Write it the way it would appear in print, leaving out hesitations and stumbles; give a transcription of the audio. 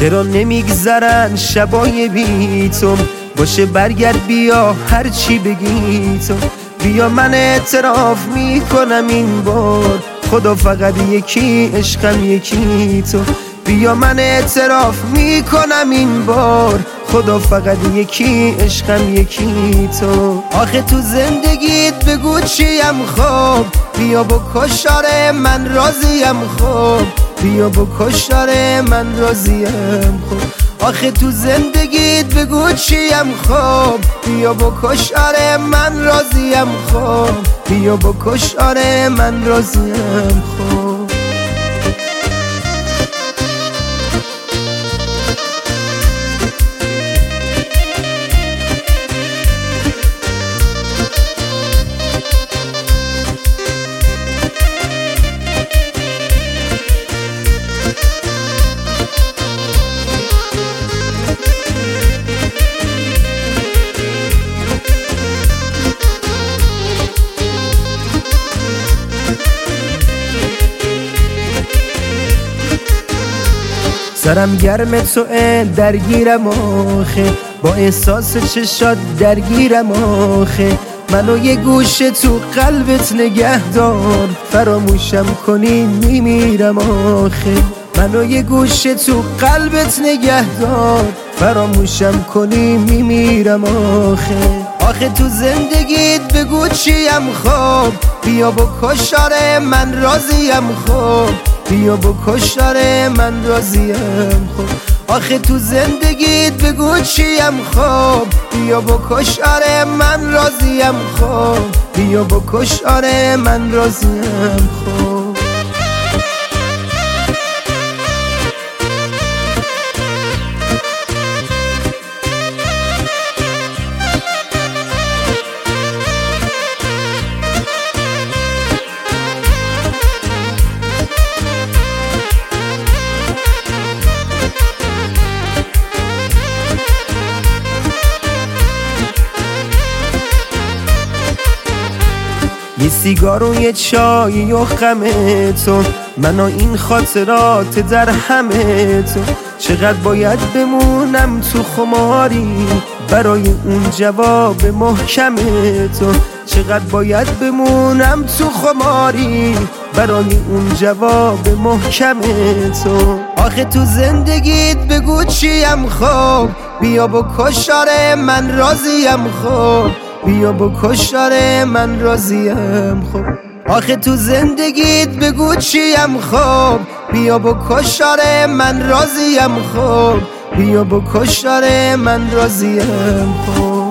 چرا نمیگذرن شبای بی تو؟ باشه برگرد بیا هر چی بگی تو، بیا من اعتراف میکنم این بار، خدا فقط یکی عشقم یکی تو. بیا من اعتراف میکنم این بار، خدا فقط یکی عشقم یکی تو. آخه تو زندگیت بگو چیم خب، بیا بکش آره من راضیم خب، بیا بکش آره من راضیم خب. آخه تو زندگیت بگو چیم خب، بیا بکش آره من راضیم خب، بیا بکش آره من راضیم خب. سرم گرم توه درگیرم آخه، با احساس چشات درگیرم آخه. منو یه گوشه تو قلبت نگه دار، فراموشم کنی میمیرم آخه. منو یه گوشه تو قلبت نگه دار، فراموشم کنی میمیرم آخه. آخه تو زندگیت بگو چیم خب، بیا بکش آره من راضیم خب، بیا بکش آره من راضیم خب. آخه تو زندگیت بگو چیم خب، بیا بکش آره من راضیم خب، بیا بکش آره من راضیم خب. یه سیگار و یه چای و خمه تو، من و این خاطرات در همه تو. چقدر باید بمونم تو خماری برای اون جواب محکم تو، چقدر باید بمونم تو خماری برای اون جواب محکم تو. آخه تو زندگیت بگو چیم خب، بیا بکش آره من راضیم خب، بیا بکش آره من راضیم خب. آخه تو زندگیت بگو چیم خب، بیا بکش آره من راضیم خب، بیا بکش آره من راضیم خب.